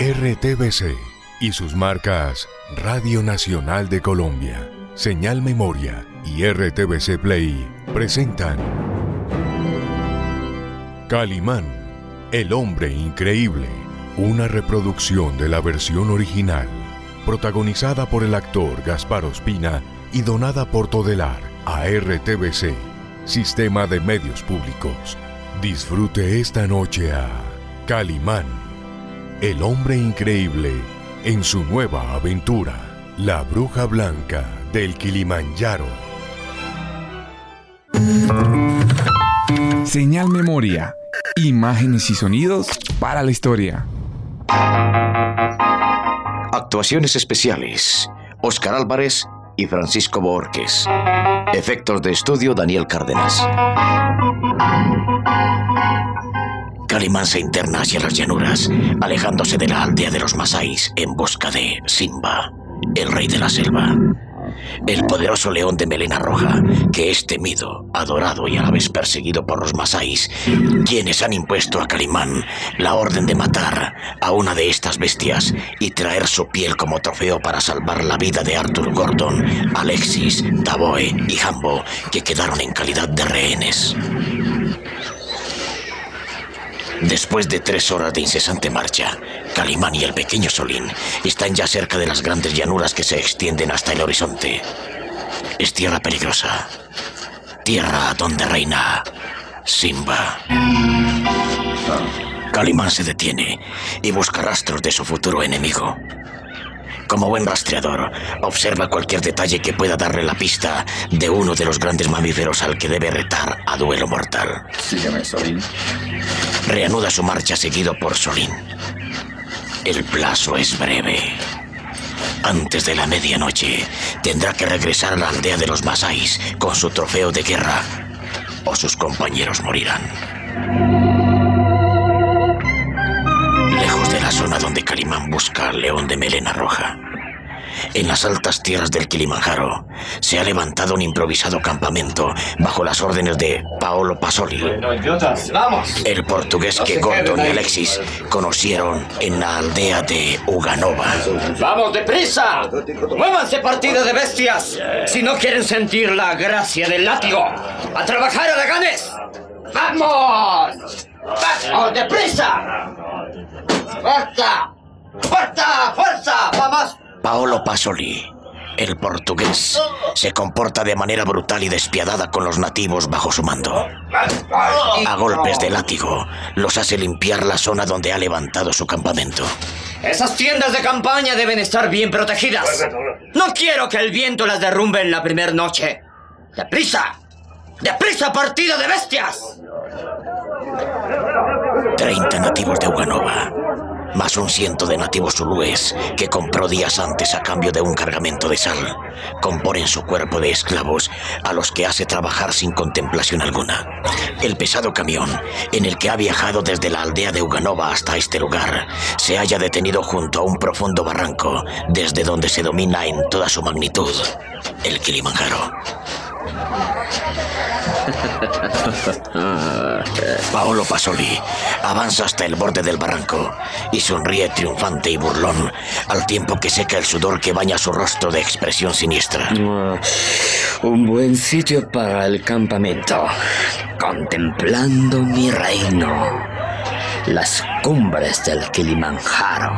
RTBC y sus marcas Radio Nacional de Colombia, Señal Memoria y RTBC Play presentan Calimán, el hombre increíble, una reproducción de la versión original, protagonizada por el actor Gaspar Ospina y donada por Todelar a RTBC, Sistema de Medios Públicos. Disfrute esta noche a Calimán, el hombre increíble, en su nueva aventura, La Bruja Blanca del Kilimanjaro. Señal Memoria, imágenes y sonidos para la historia. Actuaciones especiales: Óscar Álvarez y Francisco Borges. Efectos de estudio: Daniel Cárdenas. Calimán se interna hacia las llanuras, alejándose de la aldea de los Masáis en busca de Simba, el rey de la selva. El poderoso león de melena roja, que es temido, adorado y a la vez perseguido por los Masáis, quienes han impuesto a Calimán la orden de matar a una de estas bestias y traer su piel como trofeo para salvar la vida de Arthur Gordon, Alexis, Daboe y Hambo, que quedaron en calidad de rehenes. Después de 3 horas de incesante marcha, Calimán y el pequeño Solín están ya cerca de las grandes llanuras que se extienden hasta el horizonte. Es tierra peligrosa, tierra donde reina Simba. Calimán se detiene y busca rastros de su futuro enemigo. Como buen rastreador, observa cualquier detalle que pueda darle la pista de uno de los grandes mamíferos al que debe retar a duelo mortal. Sígueme, Solín. Reanuda su marcha seguido por Solín. El plazo es breve. Antes de la medianoche, tendrá que regresar a la aldea de los Masáis con su trofeo de guerra, o sus compañeros morirán. Lejos de la zona donde Calimán busca al león de melena roja, en las altas tierras del Kilimanjaro, se ha levantado un improvisado campamento bajo las órdenes de Paolo Pasoli, el portugués que Gordon y Alexis conocieron en la aldea de Uganova. ¡Vamos, deprisa! ¡Muévanse, partido de bestias! Si no quieren sentir la gracia del látigo. ¡A trabajar, haraganes! ¡Vamos! ¡Vamos, deprisa! ¡Fuerza! ¡Fuerza! ¡Fuerza! ¡Vamos! Paolo Pasoli, el portugués, se comporta de manera brutal y despiadada con los nativos bajo su mando. A golpes de látigo, los hace limpiar la zona donde ha levantado su campamento. Esas tiendas de campaña deben estar bien protegidas. No quiero que el viento las derrumbe en la primera noche. ¡Deprisa! ¡Deprisa, partido de bestias! 30 nativos de Uganova, más un 100 de nativos zulúes que compró días antes a cambio de un cargamento de sal, componen su cuerpo de esclavos a los que hace trabajar sin contemplación alguna. El pesado camión, en el que ha viajado desde la aldea de Uganova hasta este lugar, se halla detenido junto a un profundo barranco, desde donde se domina en toda su magnitud el Kilimanjaro. Paolo Pasoli avanza hasta el borde del barranco y sonríe triunfante y burlón, al tiempo que seca el sudor que baña su rostro de expresión siniestra. Un buen sitio para el campamento, contemplando mi reino, las cumbres del Kilimanjaro.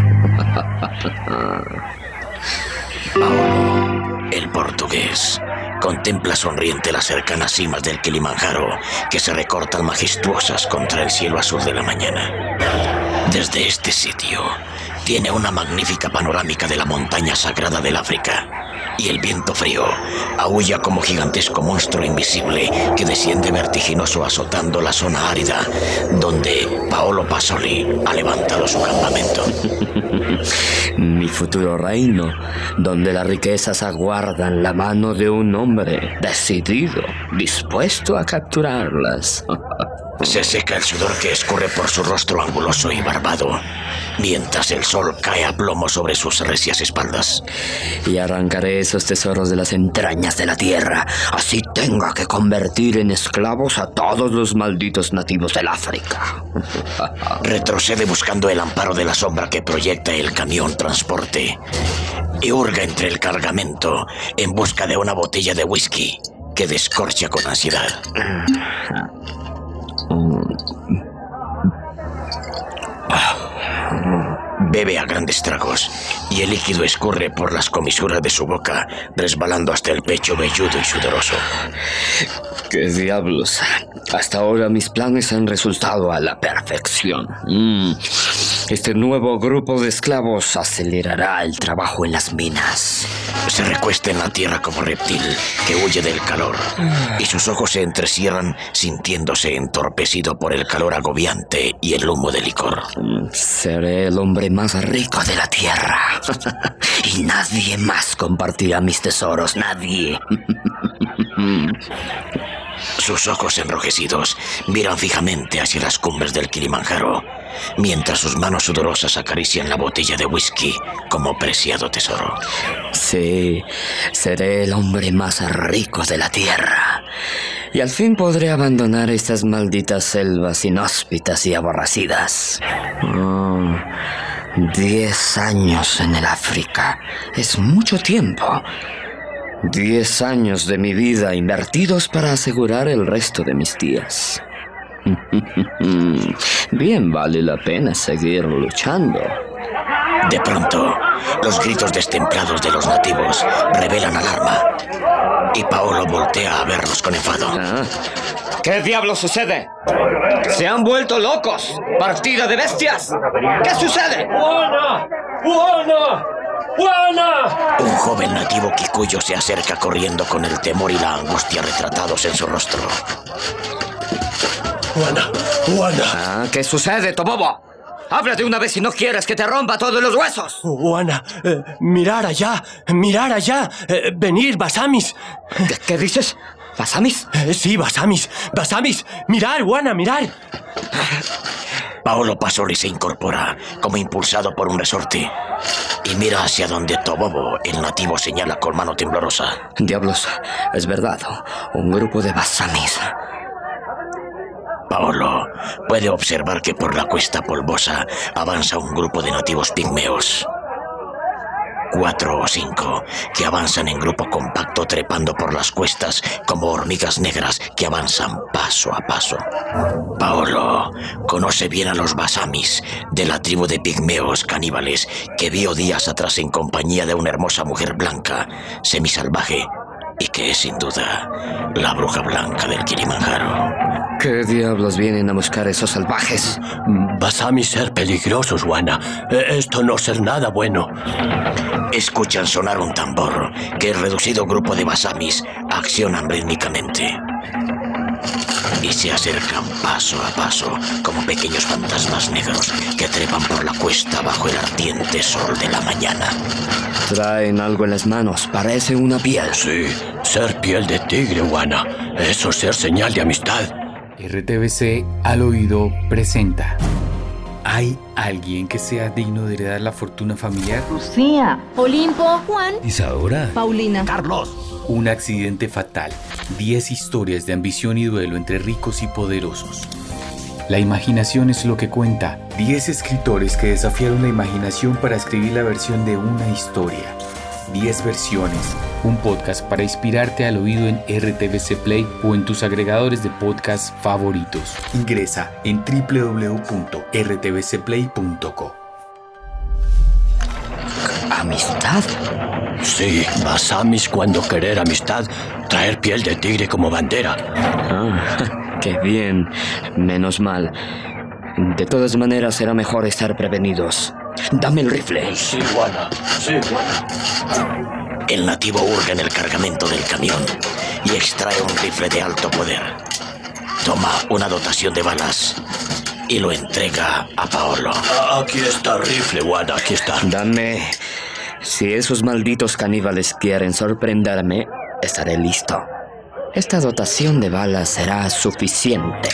Paolo, el portugués, contempla sonriente las cercanas cimas del Kilimanjaro que se recortan majestuosas contra el cielo azul de la mañana. Desde este sitio tiene una magnífica panorámica de la montaña sagrada del África, y el viento frío aúlla como gigantesco monstruo invisible que desciende vertiginoso azotando la zona árida donde Paolo Pasoli ha levantado su campamento. Mi futuro reino, donde las riquezas aguardan la mano de un hombre decidido, dispuesto a capturarlas. Se seca el sudor que escurre por su rostro anguloso y barbado, mientras el sol cae a plomo sobre sus recias espaldas. Y arrancaré esos tesoros de las entrañas de la tierra, así tenga que convertir en esclavos a todos los malditos nativos del África. Retrocede buscando el amparo de la sombra que proyecta el camión transporte y hurga entre el cargamento en busca de una botella de whisky que descorcha con ansiedad. Bebe a grandes tragos y el líquido escurre por las comisuras de su boca, resbalando hasta el pecho velludo y sudoroso. ¡Qué diablos! Hasta ahora mis planes han resultado a la perfección. Este nuevo grupo de esclavos acelerará el trabajo en las minas. Se recuesta en la tierra como reptil que huye del calor y sus ojos se entrecierran sintiéndose entorpecido por el calor agobiante y el humo de licor. Seré el hombre más rico de la tierra y nadie más compartirá mis tesoros, nadie. Sus ojos enrojecidos miran fijamente hacia las cumbres del Kilimanjaro, mientras sus manos sudorosas acarician la botella de whisky como preciado tesoro. Sí, seré el hombre más rico de la tierra. Y al fin podré abandonar estas malditas selvas inhóspitas y aborrecidas. 10 años en el África es mucho tiempo. 10 años de mi vida invertidos para asegurar el resto de mis días. Bien vale la pena seguir luchando. De pronto, los gritos destemplados de los nativos revelan alarma y Paolo voltea a verlos con enfado. ¿Qué diablos sucede? ¡Se han vuelto locos! ¡Partida de bestias! ¿Qué sucede? ¡Juana! ¡Juana! ¡Juana! Un joven nativo kikuyo se acerca corriendo con el temor y la angustia retratados en su rostro. ¡Juana! ¡Juana! ¿Qué sucede, Tobobo? ¡Habla de una vez si no quieres que te rompa todos los huesos! ¡Juana! ¡Mirar allá! ¡Mirar allá! ¡Venir, Basamis! ¿Qué dices? ¿Basamis? Sí, Basamis. ¡Basamis! ¡Mirar, Juana, mirar! Paolo Pasoli se incorpora, como impulsado por un resorte, y mira hacia donde Tobobo, el nativo, señala con mano temblorosa. Diablos, es verdad, un grupo de Basamis. Paolo puede observar que por la cuesta polvosa avanza un grupo de nativos pigmeos. 4 o 5 que avanzan en grupo compacto trepando por las cuestas como hormigas negras que avanzan paso a paso. Paolo conoce bien a los Basamis de la tribu de pigmeos caníbales que vio días atrás en compañía de una hermosa mujer blanca, semisalvaje, y que es sin duda la bruja blanca del Kilimanjaro. ¿Qué diablos vienen a buscar esos salvajes? Basamis ser peligrosos, Juana. Esto no ser nada bueno. Escuchan sonar un tambor que el reducido grupo de Basamis accionan rítmicamente. Y se acercan paso a paso como pequeños fantasmas negros que trepan por la cuesta bajo el ardiente sol de la mañana. Traen algo en las manos, parece una piel. Sí, ser piel de tigre, Juana. Eso ser señal de amistad. RTVC al oído presenta. ¿Hay alguien que sea digno de heredar la fortuna familiar? Lucía, Olimpo, Juan, Isadora, Paulina, Carlos. Un accidente fatal. 10 historias de ambición y duelo entre ricos y poderosos. La imaginación es lo que cuenta. 10 escritores que desafiaron la imaginación para escribir la versión de una historia. 10 versiones. Un podcast para inspirarte al oído en RTVC Play o en tus agregadores de podcast favoritos. Ingresa en www.rtvcplay.co. ¿Amistad? Sí, Basamis cuando querer amistad, traer piel de tigre como bandera. ¡Qué bien! Menos mal. De todas maneras, será mejor estar prevenidos. ¡Dame el rifle! Sí, Juana. Sí, Juana. El nativo hurga en el cargamento del camión y extrae un rifle de alto poder. Toma una dotación de balas y lo entrega a Paolo. Aquí está el rifle, Juana, aquí está. Dame. Si esos malditos caníbales quieren sorprenderme, estaré listo. Esta dotación de balas será suficiente.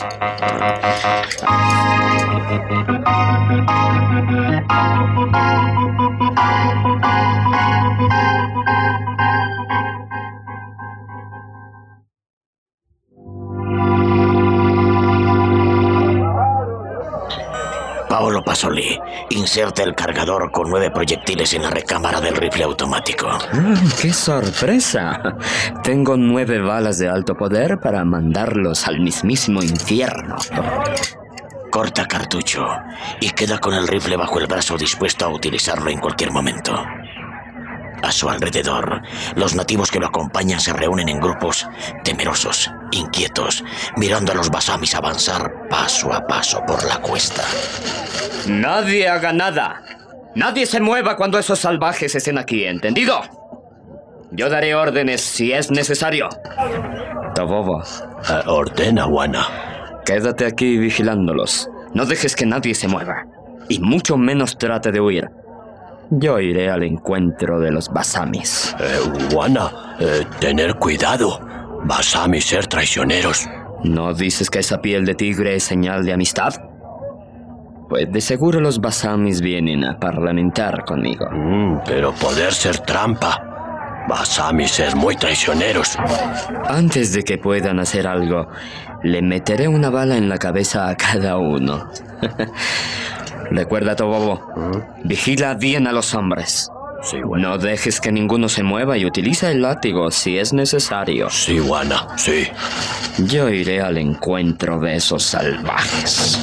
Paolo Pasoli inserta el cargador con 9 proyectiles en la recámara del rifle automático. ¡Qué sorpresa! Tengo 9 balas de alto poder para mandarlos al mismísimo infierno. Corta cartucho y queda con el rifle bajo el brazo dispuesto a utilizarlo en cualquier momento. A su alrededor, los nativos que lo acompañan se reúnen en grupos, temerosos, inquietos, mirando a los basamis avanzar paso a paso por la cuesta. Nadie haga nada. Nadie se mueva cuando esos salvajes estén aquí, ¿entendido? Yo daré órdenes si es necesario. Tobobo. Ordena, Wana. Quédate aquí vigilándolos. No dejes que nadie se mueva. Y mucho menos trate de huir. Yo iré al encuentro de los basamis. Wana, tener cuidado. Basamis ser traicioneros. ¿No dices que esa piel de tigre es señal de amistad? Pues de seguro los basamis vienen a parlamentar conmigo. Pero poder ser trampa. Basamis ser muy traicioneros. Antes de que puedan hacer algo, le meteré una bala en la cabeza a cada uno. Recuerda, Tobobo, vigila bien a los hombres. Sí, Wana. No dejes que ninguno se mueva y utiliza el látigo si es necesario. Sí, Wana, sí. Yo iré al encuentro de esos salvajes.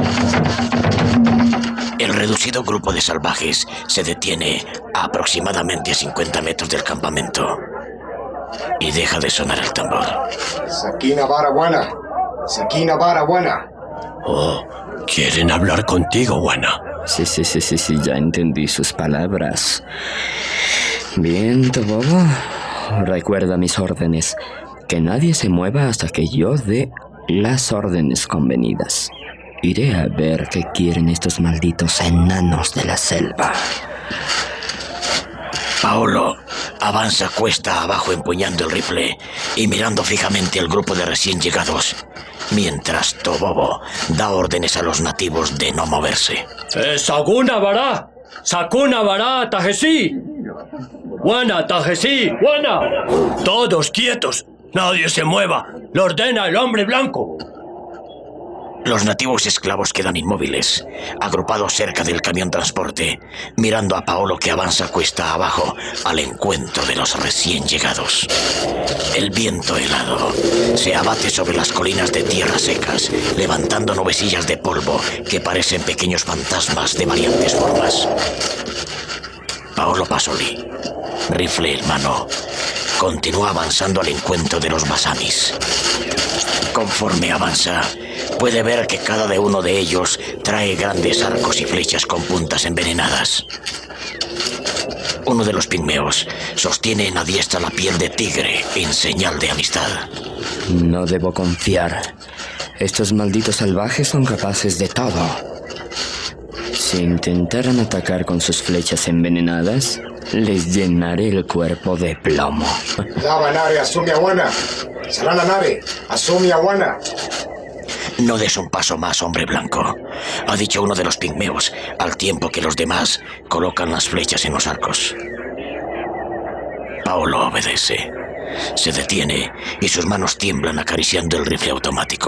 El reducido grupo de salvajes se detiene a aproximadamente 50 metros del campamento y deja de sonar el tambor. Sakina vara buena. Sakina vara buena. Oh, quieren hablar contigo, Wana. Sí, ya entendí sus palabras. Bien, Tobobo. Recuerda mis órdenes. Que nadie se mueva hasta que yo dé las órdenes convenidas. Iré a ver qué quieren estos malditos enanos de la selva. Paolo avanza cuesta abajo empuñando el rifle y mirando fijamente al grupo de recién llegados, mientras Tobobo da órdenes a los nativos de no moverse. Saguna Bará, Sakuna Bará, Tajesi. Wana, Tajesi, Wana. Todos quietos, nadie se mueva. Lo ordena el hombre blanco. Los nativos esclavos quedan inmóviles, agrupados cerca del camión transporte, mirando a Paolo que avanza cuesta abajo al encuentro de los recién llegados. El viento helado se abate sobre las colinas de tierras secas, levantando nubecillas de polvo que parecen pequeños fantasmas de variantes formas. Paolo Pasoli, rifle en mano, continúa avanzando al encuentro de los basamis. Conforme avanza, puede ver que cada uno de ellos trae grandes arcos y flechas con puntas envenenadas. Uno de los pigmeos sostiene en la diestra la piel de tigre en señal de amistad. No debo confiar. Estos malditos salvajes son capaces de todo. Si intentaran atacar con sus flechas envenenadas, les llenaré el cuerpo de plomo. Lava nare, asumi awana. Sarana nare, asumi awana. No des un paso más, hombre blanco, ha dicho uno de los pigmeos, al tiempo que los demás colocan las flechas en los arcos. Paolo obedece. Se detiene y sus manos tiemblan acariciando el rifle automático.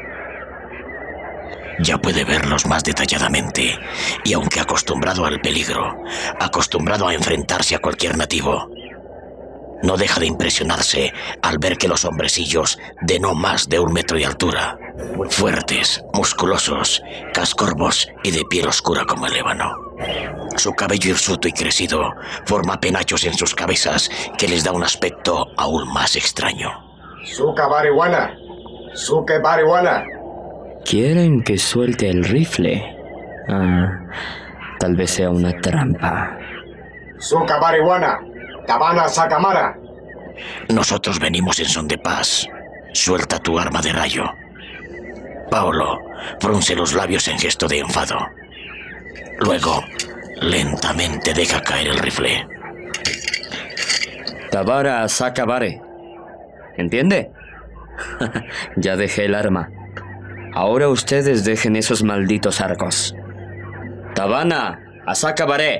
Ya puede verlos más detalladamente, y aunque acostumbrado al peligro, acostumbrado a enfrentarse a cualquier nativo, no deja de impresionarse al ver que los hombrecillos de no más de 1 metro de altura, fuertes, musculosos, cascorvos y de piel oscura como el ébano. Su cabello hirsuto y crecido forma penachos en sus cabezas que les da un aspecto aún más extraño. Suka bariwana. Suke bariwana. ¿Quieren que suelte el rifle? Tal vez sea una trampa. Suka bariwana. Tabana sakamara. Nosotros venimos en son de paz. Suelta tu arma de rayo. Paolo frunce los labios en gesto de enfado. Luego, lentamente deja caer el rifle. Tabara sakabare. ¿entiende? Ya dejé el arma. Ahora ustedes dejen esos malditos arcos. Tabana, Asaka Baré.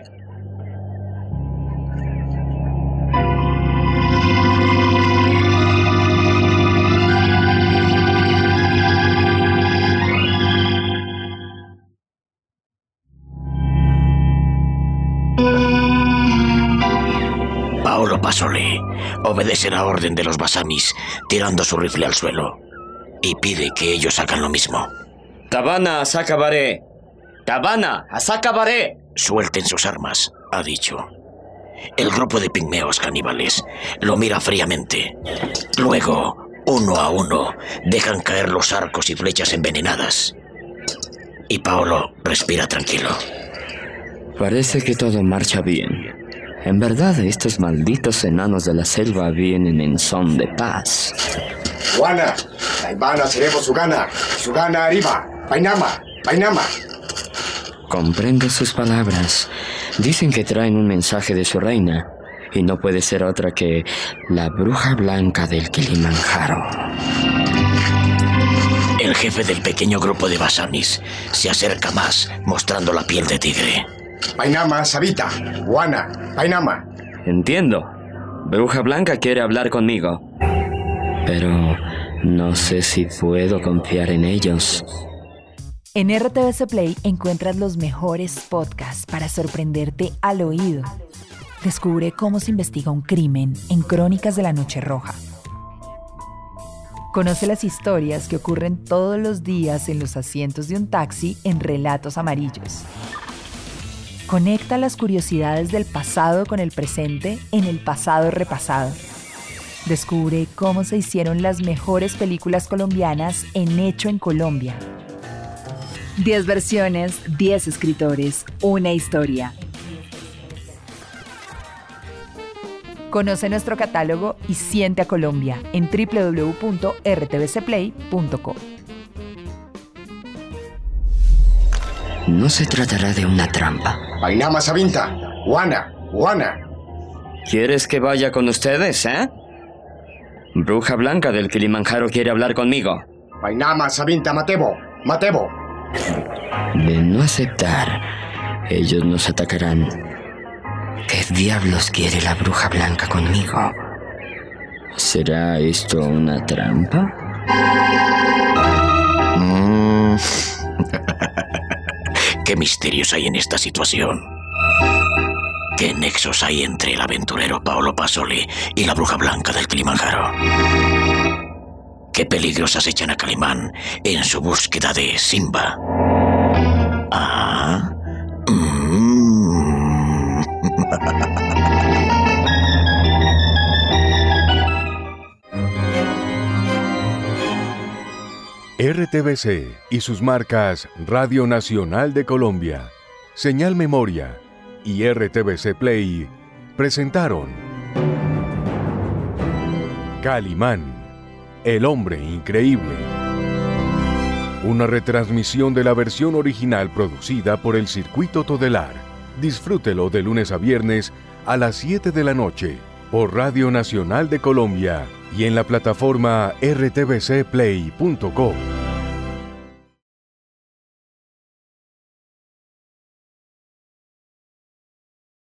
Paolo Pasoli obedece la orden de los Basamis tirando su rifle al suelo y pide que ellos hagan lo mismo. Tabana, Asaka Baré. Tabana, Asaka Baré. Suelten sus armas, ha dicho. El grupo de pigmeos caníbales lo mira fríamente. Luego, uno a uno, dejan caer los arcos y flechas envenenadas. Y Paolo respira tranquilo. Parece que todo marcha bien. En verdad, estos malditos enanos de la selva vienen en son de paz. Wana, Taibana seremos Sugana arriba, Painama. Comprendo sus palabras. Dicen que traen un mensaje de su reina, y no puede ser otra que la bruja blanca del Kilimanjaro. El jefe del pequeño grupo de Basamis se acerca más, mostrando la piel de tigre. Painama, Sabita, Wana, Painama. Entiendo. Bruja blanca quiere hablar conmigo. Pero no sé si puedo confiar en ellos. En RTVC Play encuentras los mejores podcasts para sorprenderte al oído. Descubre cómo se investiga un crimen en Crónicas de la Noche Roja. Conoce las historias que ocurren todos los días en los asientos de un taxi en Relatos Amarillos. Conecta las curiosidades del pasado con el presente en El Pasado Repasado. Descubre cómo se hicieron las mejores películas colombianas en Hecho en Colombia. 10 versiones, 10 escritores, una historia. Conoce nuestro catálogo y siente a Colombia en www.rtvcplay.co. No se tratará de una trampa. Painama, Sabinta, Wana. ¿Quieres que vaya con ustedes, Bruja blanca del Kilimanjaro quiere hablar conmigo. Painama, Sabinta, Matebo. De no aceptar, ellos nos atacarán. ¿Qué diablos quiere la bruja blanca conmigo? ¿Será esto una trampa? ¿Qué misterios hay en esta situación? ¿Qué nexos hay entre el aventurero Paolo Pasoli y la bruja blanca del Kilimanjaro? ¿Qué peligros acechan a Calimán en su búsqueda de Simba? RTVC y sus marcas Radio Nacional de Colombia, Señal Memoria y RTVC Play presentaron Calimán, el hombre increíble. Una retransmisión de la versión original producida por el Circuito Todelar. Disfrútelo de lunes a viernes a las 7 de la noche por Radio Nacional de Colombia y en la plataforma rtvcplay.co.